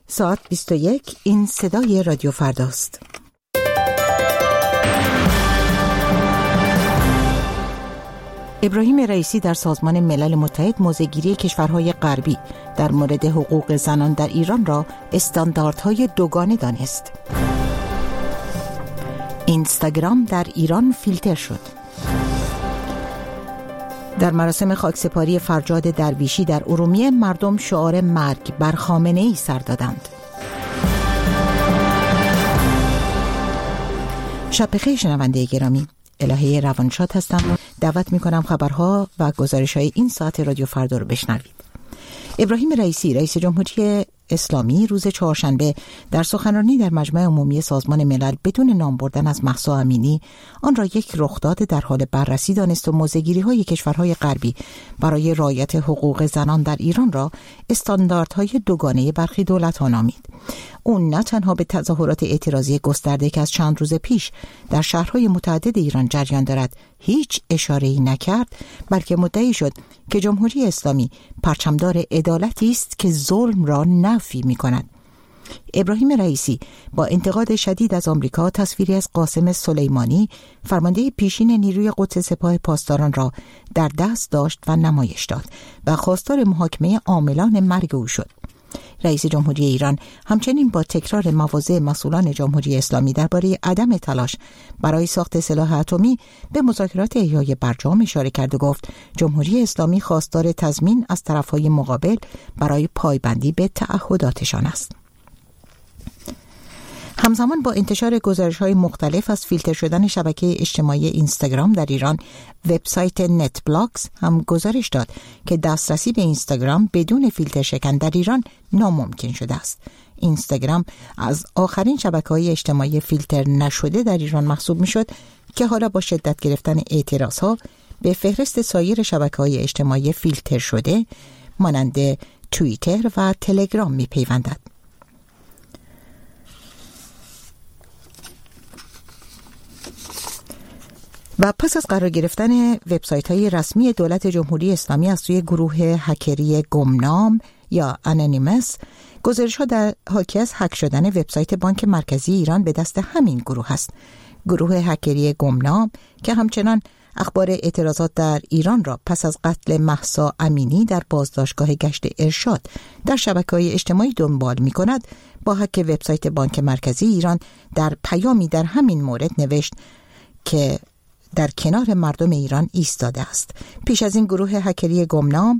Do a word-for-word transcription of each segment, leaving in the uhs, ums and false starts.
ساعت بیست و یک. این صدای رادیو فرداست. ابراهیم رئیسی در سازمان ملل متحد موضع‌گیری کشورهای غربی در مورد حقوق زنان در ایران را استانداردهای دوگانه دانست. اینستاگرام در ایران فیلتر شد. در مراسم خاکسپاری فرجاد درویشی در ارومیه مردم شعار مرگ بر خامنه‌ای سر دادند. شب بخیر شنونده گرامی، الهه روانشاد هستم. دعوت میکنم خبرها و گزارش‌های این ساعت رادیو فردا رو بشنوید. ابراهیم رئیسی رئیس جمهوری اسلامی روز چهارشنبه در سخنرانی در مجمع عمومی سازمان ملل بدون نام بردن از مهسا امینی آن را یک رخداد در حال بررسی دانست و موضع‌گیری‌های کشورهای غربی برای رعایت حقوق زنان در ایران را استانداردهای دوگانه برخی دولت‌ها نامید. او نه تنها به تظاهرات اعتراضی گسترده که از چند روز پیش در شهرهای متعدد ایران جریان دارد هیچ اشاره‌ای نکرد، بلکه مدعی شد که جمهوری اسلامی پرچمدار عدالتی است که ظلم را نفی می‌کند. ابراهیم رئیسی با انتقاد شدید از آمریکا تصویری از قاسم سلیمانی فرمانده پیشین نیروی قدس سپاه پاسداران را در دست داشت و نمایش داد و خواستار محاکمه عاملان مرگ او شد. رئیس جمهوری ایران همچنین با تکرار مواضع مسئولان جمهوری اسلامی درباره عدم تلاش برای ساخت سلاح اتمی به مذاکرات احیای برجام اشاره کرد و گفت جمهوری اسلامی خواستار تضمین از طرف‌های مقابل برای پایبندی به تعهداتشان است. همزمان با انتشار گزارش‌های مختلف از فیلتر شدن شبکه اجتماعی اینستاگرام در ایران، وبسایت نت بلاکس هم گزارش داد که دسترسی به اینستاگرام بدون فیلتر شکن در ایران ناممکن شده است. اینستاگرام از آخرین شبکه‌های اجتماعی فیلتر نشده در ایران محسوب می‌شد که حالا با شدت گرفتن اعتراض‌ها به فهرست سایر شبکه‌های اجتماعی فیلتر شده مانند توییتر و تلگرام می‌پیوندد. و پس از قرار گرفتن وبسایت‌های رسمی دولت جمهوری اسلامی از سوی گروه هکری گمنام یا انونیمس، گزارش‌ها در حاکی از هک شدن وبسایت بانک مرکزی ایران به دست همین گروه است. گروه هکری گمنام که همچنان اخبار اعتراضات در ایران را پس از قتل مهسا امینی در بازداشتگاه گشت ارشاد در شبکه‌های اجتماعی دنبال می‌کند، با هک وبسایت بانک مرکزی ایران در پیامی در همین مورد نوشت که در کنار مردم ایران ایستاده است. پیش از این گروه هکری گمنام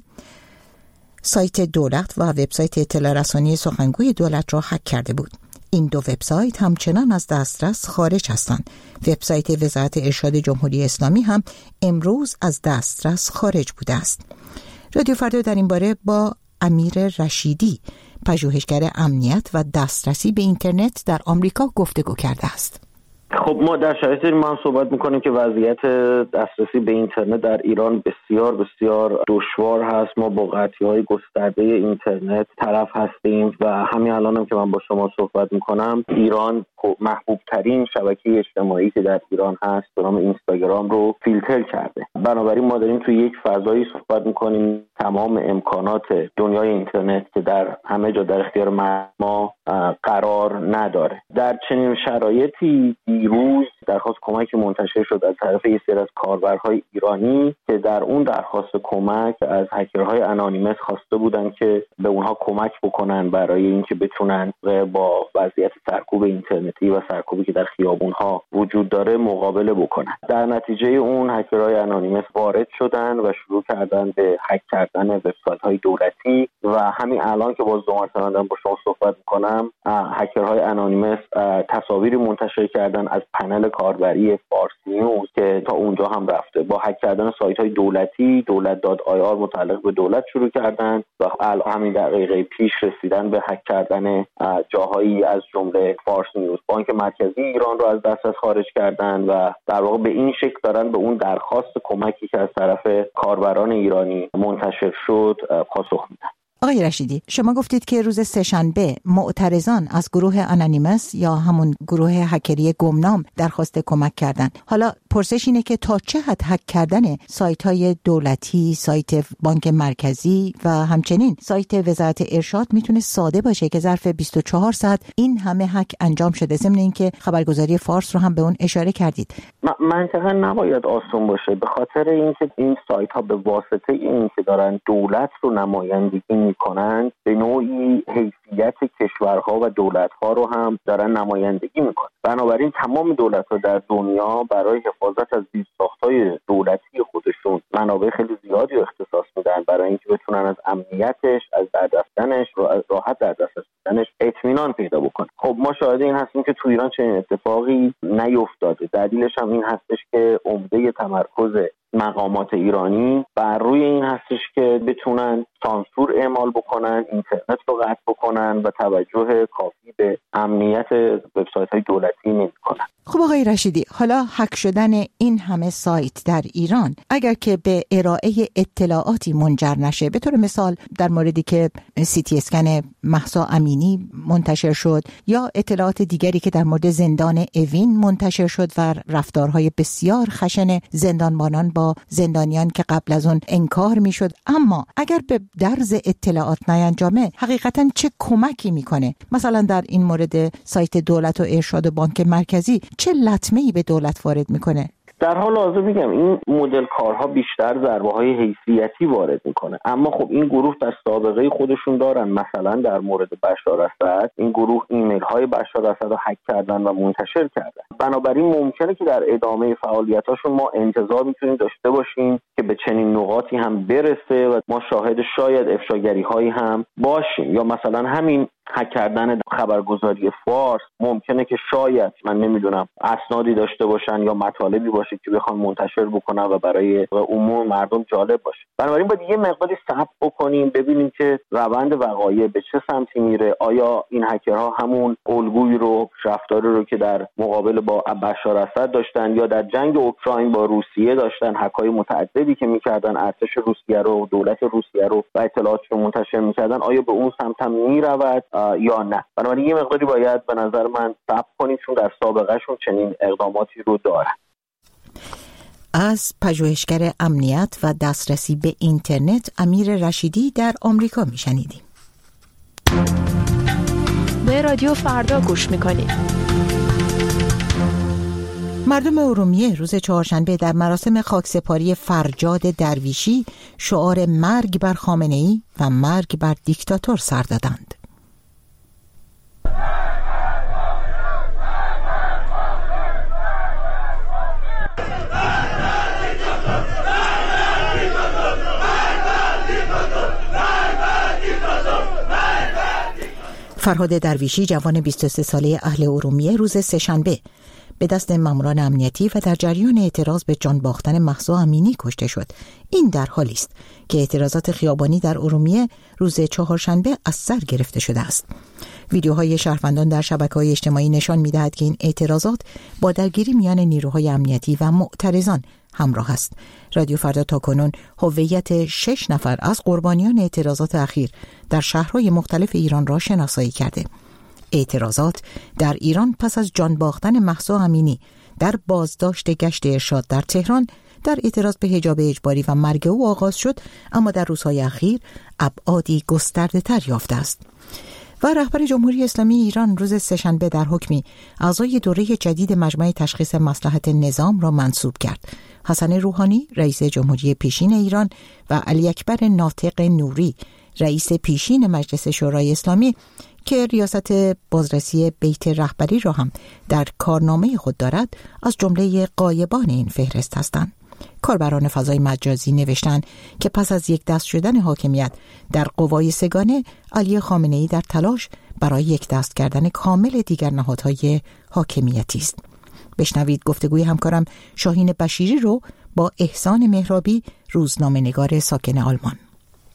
سایت دولت و وبسایت اطلاع رسانی سخنگوی دولت را هک کرده بود. این دو وبسایت همچنان از دسترس خارج هستند. وبسایت وزارت ارشاد جمهوری اسلامی هم امروز از دسترس خارج بوده است. رادیو فردا در این باره با امیر رشیدی، پژوهشگر امنیت و دسترسی به اینترنت در آمریکا گفتگو کرده است. خب ما در شرایطی ما هم صحبت میکنیم که وضعیت دسترسی به اینترنت در ایران بسیار بسیار دشوار هست. ما با قطعی‌های گسترده اینترنت طرف هستیم و همین الان هم که من با شما صحبت میکنم ایران محبوب ترین شبکه اجتماعی که در ایران هست به نام اینستاگرام رو فیلتر کرده. بنابراین ما داریم توی یک فضایی صحبت میکنیم تمام امکانات دنیای اینترنت که در همه جا در اختیار ما قرار نداره. در چنین شرایطی دیروز درخواست کمک منتشر شد از طرف یک سری از کاربرهای ایرانی که در اون درخواست کمک از هکرهای انونیمس خواسته بودن که به اونها کمک بکنن برای اینکه بتونن با وضعیت سرکوب اینترنتی و سرکوبی که در خیابونها وجود داره مقابله بکنن. در نتیجه اون هکرهای انونیمس وارد شدن و شروع کردن به هک کردن وبسایت‌های دولتی و همین الان که باز دو مرتبه دارم با شما صحبت می‌کنم هکرهای انونیمس تصاویری منتشر کردن از پنل کاربری فارس نیوز که تا اونجا هم رفته. با هک کردن سایت‌های دولتی دولت دات آی آر متعلق به دولت شروع کردن و الان همین دقیقه پیش رسیدن به هک کردن جاهایی از جمله فارس نیوز. بانک مرکزی ایران رو از دسترس خارج کردن و در واقع به این شکل دارن به اون درخواست کمکی که از طرف کاربران ایرانی منتشر شد پاسخ میدن. آقای رشیدی، شما گفتید که روز سه‌شنبه معترضان از گروه آنانیمس یا همون گروه هکری گمنام درخواست کمک کردن. حالا پرسش اینه که تا چه حد هک کردن سایت‌های دولتی، سایت بانک مرکزی و همچنین سایت وزارت ارشاد میتونه ساده باشه که ظرف بیست و چهار ساعت این همه هک انجام شده؟ ضمن اینکه خبرگزاری فارس رو هم به اون اشاره کردید. منطقا نباید آسون باشه، به خاطر اینکه این سایت ها به واسطه این که دارن دولت رو نمایندگی میکنن به نوعی حیثیت کشورها و دولتها رو هم دارن نمایندگی میکنن. بنابراین تمام دولت‌ها در دنیا برای حفاظت از زیرساخت‌های دولتی خودشون منابع خیلی زیادی رو اختصاص میدن برای اینکه بتونن از امنیتش، از دسترسیش، راحت در دسترسیش اطمینان پیدا بکنن. خب ما شاهد این هستیم که تو ایران چنین اتفاقی نیفتاده. دلیلش هم این هستش که عمده تمرکز مقامات ایرانی بر روی این هستش که بتونن سانسور اعمال بکنن، اینترنت رو قطع بکنن و توجه کافی به امنیت وبسایت‌های دولتی نمی‌کنن. خب آقای رشیدی، حالا هک شدن این همه سایت در ایران اگر که به ارائه اطلاعاتی منجر نشه، به طور مثال در موردی که سی تی اسکن مهسا امینی منتشر شد یا اطلاعات دیگری که در مورد زندان اوین منتشر شد و رفتارهای بسیار خشن زندانبانان با زندانیان که قبل از اون انکار میشد، اما اگر به درز اطلاعات نیانجامه حقیقتا چه کمکی میکنه؟ مثلا در این مورد سایت دولت و ارشاد و بانک مرکزی چه لطمه‌ای به دولت وارد میکنه؟ در حال حاضر میگم این مدل کارها بیشتر ضربه های حیثیتی وارد میکنه، اما خب این گروه در سابقه خودشون دارن. مثلا در مورد بشار اسد این گروه ایمیل های بشار اسد رو هک کردن و منتشر کردن. بنابراین ممکنه که در ادامه فعالیتاشون ما انتظار میتونیم داشته باشیم که به چنین نقاطی هم برسه و ما شاهد شاید افشاگری هایی هم باشیم. یا مثلا همین هک کردن خبرگزاری فارس ممکنه که شاید من نمیدونم اسنادی داشته باشن یا مطالبی باشه که بخوان منتشر بکنن و برای عموم مردم جالب باشه. بنابراین باید یه مقداری صبر بکنیم ببینیم که روند وقایع به چه سمتی میره. آیا این هکرها همون الگویی رو، رفتاری رو که در مقابل با بشار اسد داشتن یا در جنگ اوکراین با روسیه داشتن، هک‌های متعددی که میکردن ارتش روسیه رو، دولت روسیه رو و اطلاعات رو منتشر میکردن، آیا به اون سمت هم میرود یا نه؟ بنابراین یه مقداری باید به نظر من صبر کنیم چون در سابقهشون چنین اقداماتی رو دارن. از پژوهشگر امنیت و دسترسی به اینترنت امیر رشیدی در آمریکا میشنیدیم. به رادیو فردا گوش میکنید. مردم ارومیه روز چهارشنبه در مراسم خاکسپاری فرجاد درویشی شعار مرگ بر خامنه‌ای و مرگ بر دیکتاتور سر دادند. فرهاد درویشی جوان بیست و سه ساله اهل ارومیه روز سه‌شنبه به دست ماموران امنیتی و در جریان اعتراض به جان باختن مهسا امینی کشته شد. این در حالی است که اعتراضات خیابانی در ارومیه روز چهارشنبه از سر گرفته شده است. ویدیوهای شهروندان در شبکه‌های اجتماعی نشان می‌دهد که این اعتراضات با درگیری میان نیروهای امنیتی و معترضان همراه است. رادیو فردا تاکنون هویت شش نفر از قربانیان اعتراضات اخیر در شهرهای مختلف ایران را شناسایی کرده. اعتراضات در ایران پس از جان باختن مهسا امینی در بازداشت گشت ارشاد در تهران در اعتراض به حجاب اجباری و مرگ او آغاز شد، اما در روزهای اخیر ابعادی گسترده تر یافته است. و رهبر جمهوری اسلامی ایران روز سه‌شنبه در حکمی اعضای دوره جدید مجمع تشخیص مصلحت نظام را منصوب کرد. حسن روحانی رئیس جمهوری پیشین ایران و علی اکبر ناطق نوری رئیس پیشین مجلس شورای اسلامی که ریاست بازرسی بیت رهبری را هم در کارنامه خود دارد از جمله غایبان این فهرست هستند. کاربران فضای مجازی نوشتند که پس از یک دست شدن حاکمیت در قوای سگانه، علی خامنه‌ای در تلاش برای یک دست کردن کامل دیگر نهادهای حاکمیتی است. بشنوید گفتگوی همکارم شاهین بشیری رو با احسان مهرابی، روزنامه‌نگار ساکن آلمان.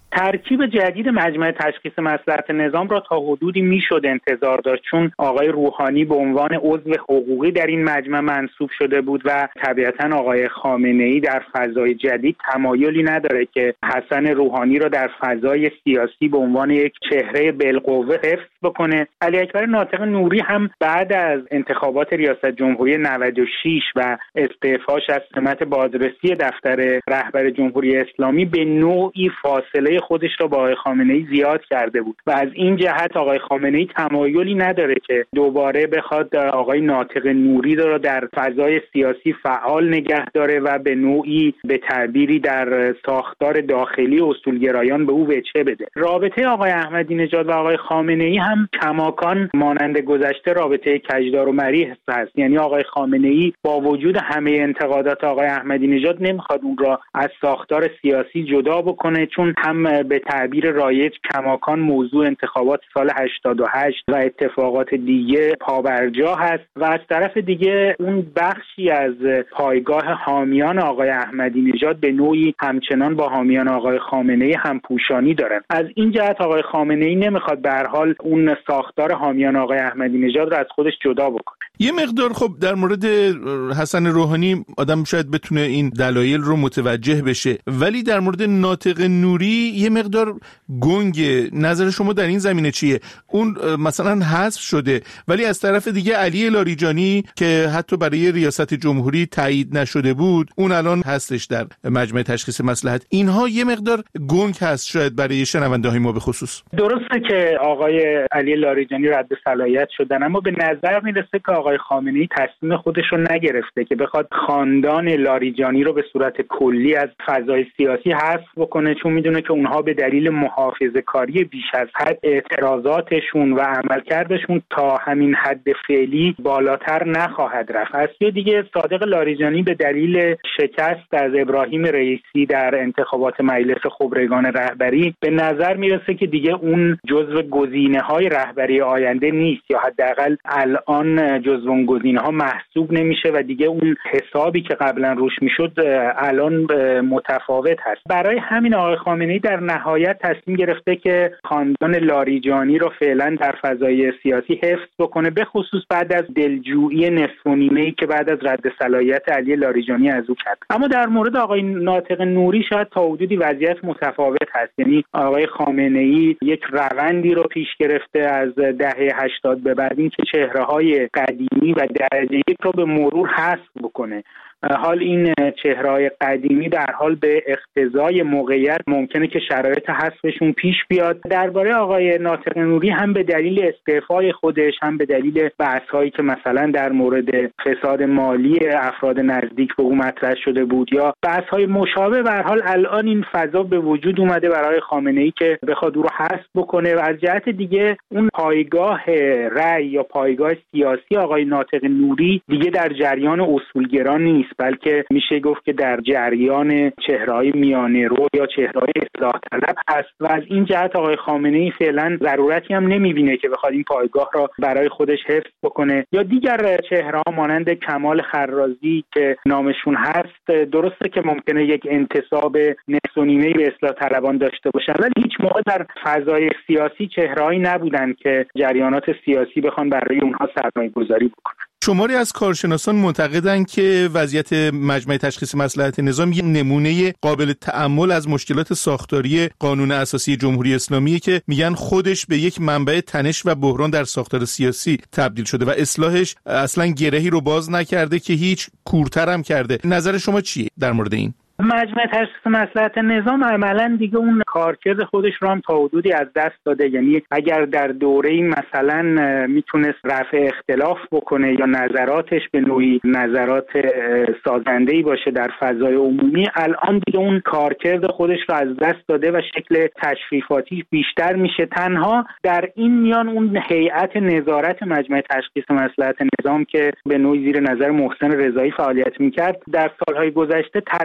ترکیب جدید مجمع تشخیص مصلحت نظام را تا حدودی میشد انتظار داشت، چون آقای روحانی به عنوان عضو حقوقی در این مجمع منصوب شده بود و طبیعتاً آقای خامنه‌ای در فضای جدید تمایلی نداره که حسن روحانی را در فضای سیاسی به عنوان یک چهره بالقوه حفظ بکنه. علی اکبر ناطق نوری هم بعد از انتخابات ریاست جمهوری نود و شش و استعفاش از سمت بازرسی دفتر رهبر جمهوری اسلامی به نوعی فاصله خودش را با آقای خامنه‌ای زیاد کرده بود و از این جهت آقای خامنه‌ای تمایلی نداره که دوباره بخواد آقای ناطق نوری را در فضای سیاسی فعال نگه داره و به نوعی به تعبیری در ساختار داخلی اصولگرایان به او وجه بده. رابطه آقای احمدی نژاد و آقای خامنه‌ای هم کماکان مانند گذشته رابطه کجدار و مریح هست، یعنی آقای خامنه‌ای با وجود همه انتقادات آقای احمدی نژاد نمیخواد اون را از ساختار سیاسی جدا بکنه، چون هم به تعبیر رایج کماکان موضوع انتخابات سال هشتاد و هشت و اتفاقات دیگه پابرجا هست و از طرف دیگه اون بخشی از پایگاه حامیان آقای احمدی نژاد به نوعی همچنان با حامیان آقای خامنه‌ای همپوشانی دارن. از این جهت آقای خامنه‌ای نمیخواد به هر حال اون ساختار حامیان آقای احمدی نژاد رو از خودش جدا بکنه. یه مقدار خب در مورد حسن روحانی آدم شاید بتونه این دلایل رو متوجه بشه، ولی در مورد ناطق نوری یه مقدار گنگه. نظر شما در این زمینه چیه؟ اون مثلا حذف شده ولی از طرف دیگه علی لاریجانی که حتی برای ریاست جمهوری تایید نشده بود اون الان هستش در مجمع تشخیص مصلحت. اینها یه مقدار گنگ هست شاید برای شنونده‌های ما به خصوص. درسته که آقای علی لاریجانی رد صلاحیت شدن، اما به نظر میرسه که آقای خامنه‌ای تصمیم خودش رو نگرفته که بخواد خاندان لاریجانی رو به صورت کلی از فضای سیاسی حذف بکنه، چون میدونه که اونها به دلیل محافظه‌کاری بیش از حد اعتراضاتشون و عملکردشون تا همین حد فعلی بالاتر نخواهد رفت. از سوی دیگه صادق لاریجانی به دلیل شکست از ابراهیم رئیسی در انتخابات مجلس خبرگان رهبری به نظر میرسه که دیگه اون جزو گزینه‌های رهبری آینده نیست، یا حداقل الان جزو اون گزینه‌ها محسوب نمیشه و دیگه اون حسابی که قبلا روش میشد الان متفاوت هست. برای همین آقای خامنه‌ای در نهایت تصمیم گرفته که خاندان لاریجانی رو فعلا در فضای سیاسی حفظ بکنه، به خصوص بعد از دلجویی نصف و نیمه‌ای که بعد از رد صلاحیت علی لاریجانی از او کرد. اما در مورد آقای ناطق نوری شاید تا حدودی وضعیت متفاوت هست، یعنی آقای خامنه‌ای یک روندی رو پیش گرفته از دهه هشتاد به بعد، این که چهره‌های قدیمی و درجه یک رو به مرور حذف بکنه. حال این چهره‌های قدیمی در حال به اقتضای موقعیت ممکنه که شرایط حذفشون پیش بیاد. درباره آقای ناطق نوری هم به دلیل استعفای خودش، هم به دلیل بحث‌هایی که مثلا در مورد فساد مالی افراد نزدیک به او مطرح شده بود یا بحث‌های مشابه، به هر حال الان این فضا به وجود اومده برای خامنه‌ای که بخواد او رو حذف بکنه. و از جهت دیگه اون پایگاه رأی یا پایگاه سیاسی آقای ناطق نوری دیگه در جریان اصولگران نیست، بلکه میشه گفت که در جریان چهره‌های میانه رو یا چهره‌های اصلاح طلب هست و از این جهت آقای خامنه‌ای فعلا ضرورتی هم نمیبینه که بخواد این پایگاه را برای خودش حفظ بکنه. یا دیگر چهره‌ها مانند کمال خرازی که نامشون هست، درسته که ممکنه یک انتساب نصف و نیمه‌ای به اصلاح طلبان داشته باشن، ولی هیچ موقع در فضای سیاسی چهره‌هایی نبودن که جریانات سیاسی بخوان برای اونها سرمایه‌گذاری بکنن. شماری از کارشناسان معتقدند که وضعیت مجمع تشخیص مصلحت نظام یک نمونه قابل تأمل از مشکلات ساختاری قانون اساسی جمهوری اسلامی که میگن خودش به یک منبع تنش و بحران در ساختار سیاسی تبدیل شده و اصلاحش اصلا گرهی رو باز نکرده که هیچ کورتر هم کرده. نظر شما چیه در مورد این؟ مجمع تشخیص مصلحت نظام عملاً دیگه اون کارکرد خودش رو هم تا حدودی از دست داده. یعنی اگر در دوره‌ای مثلا میتونست رفع اختلاف بکنه یا نظراتش به نوعی نظرات سازنده‌ای باشه در فضای عمومی، الان دیگه اون کارکرد خودش رو از دست داده و شکل تشریفاتی بیشتر میشه. تنها در این میان اون هیئت نظارت مجمع تشخیص مصلحت نظام که به نوعی زیر نظر محسن رضایی فعالیت میکرد، در سالهای گذشته تلاش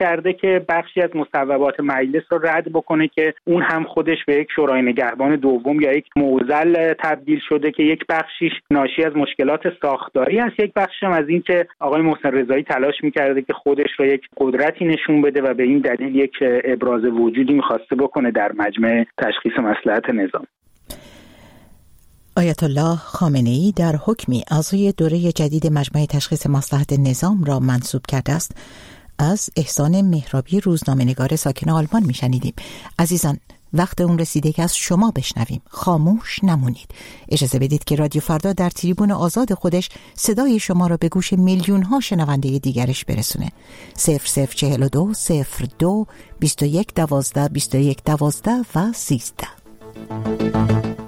کرده که بخشی از مصوبات مجلس رو رد بکنه که اون هم خودش به یک شورای نگهبان دوم یا یک معضل تبدیل شده که یک بخشیش ناشی از مشکلات ساختاری است، یک بخشش هم از این که آقای محسن رضایی تلاش می‌کرده که خودش رو یک قدرتی نشون بده و به این دلیل یک ابراز وجودی می‌خواسته بکنه در مجمع تشخیص مصلحت نظام. آیت الله خامنه‌ای در حکمی اعضای دوره جدید مجمع تشخیص مصلحت نظام را منصوب کرده است. از احسان مهرابی روزنامه‌نگار ساکن آلمان میشنیدیم. عزیزان، وقت اون رسیده که از شما بشنویم. خاموش نمونید. اجازه بدید که رادیو فردا در تریبون آزاد خودش صدای شما را به گوش میلیون ها شنونده دیگرش برسونه. صفر صفر چهل و دو صفر دو بیست و یک دوازده بیست و یک دوازده و سیزده.